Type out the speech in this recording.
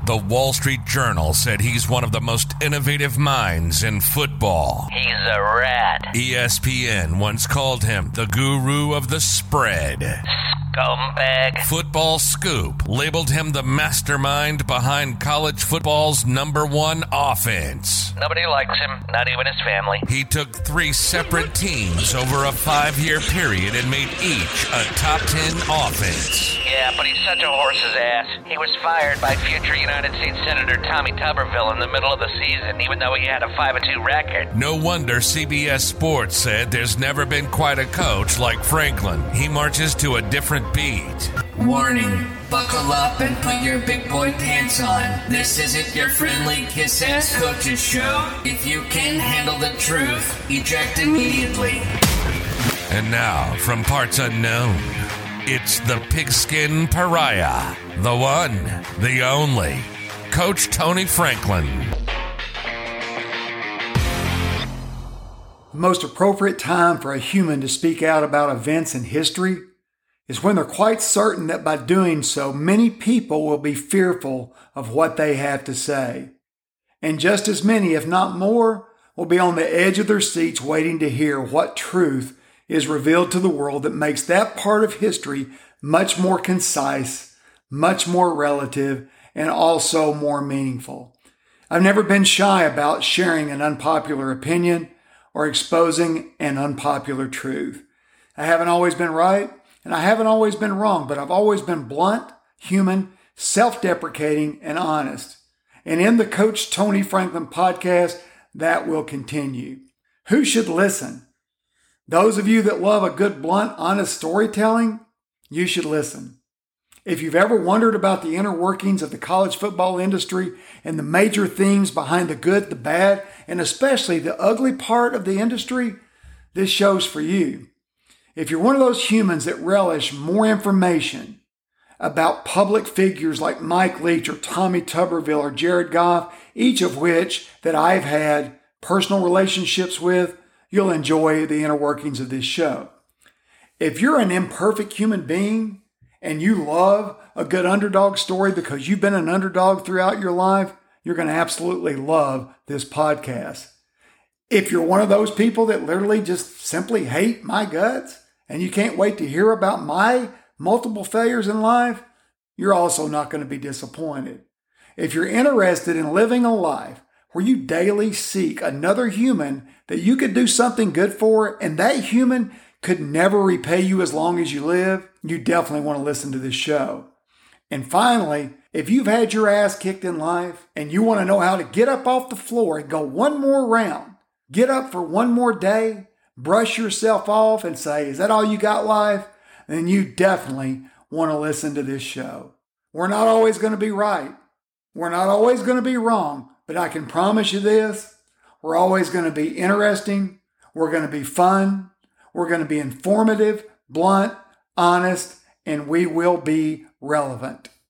The Wall Street Journal said he's one of the most innovative minds in football. He's a rat. ESPN once called him the guru of the spread. Scumbag. Football Scoop labeled him the mastermind behind college football's #1 offense. Nobody likes him, not even his family. He took 3 separate teams over a 5-year period and made each a top 10 offense. Yeah, but he's such a horse's ass. He was fired by future United States Senator Tommy Tuberville in the middle of the season, even though he had a 5-2 record. No wonder CBS Sports said there's never been quite a coach like Franklin. He marches to a different beat. Warning, buckle up and put your big boy pants on. This isn't your friendly kiss-ass coach's show. If you can't handle the truth, eject immediately. And now, from parts unknown, it's the pigskin pariah, the one, the only, Coach Tony Franklin. The most appropriate time for a human to speak out about events in history is when they're quite certain that by doing so, many people will be fearful of what they have to say. And just as many, if not more, will be on the edge of their seats waiting to hear what truth is revealed to the world that makes that part of history much more concise, much more relative, and also more meaningful. I've never been shy about sharing an unpopular opinion or exposing an unpopular truth. I haven't always been right, and I haven't always been wrong, but I've always been blunt, human, self-deprecating, and honest. And in the Coach Tony Franklin podcast, that will continue. Who should listen? Those of you that love a good, blunt, honest storytelling, you should listen. If you've ever wondered about the inner workings of the college football industry and the major themes behind the good, the bad, and especially the ugly part of the industry, this show's for you. If you're one of those humans that relish more information about public figures like Mike Leach or Tommy Tuberville or Jared Goff, each of which that I've had personal relationships with, you'll enjoy the inner workings of this show. If you're an imperfect human being and you love a good underdog story because you've been an underdog throughout your life, you're going to absolutely love this podcast. If you're one of those people that literally just simply hate my guts and you can't wait to hear about my multiple failures in life, you're also not going to be disappointed. If you're interested in living a life where you daily seek another human that you could do something good for and that human could never repay you as long as you live, you definitely want to listen to this show. And finally, if you've had your ass kicked in life and you want to know how to get up off the floor and go one more round, get up for one more day, brush yourself off and say, is that all you got, life? Then you definitely want to listen to this show. We're not always going to be right. We're not always going to be wrong, but I can promise you this, we're always going to be interesting. We're going to be fun. We're going to be informative, blunt, honest, and we will be relevant.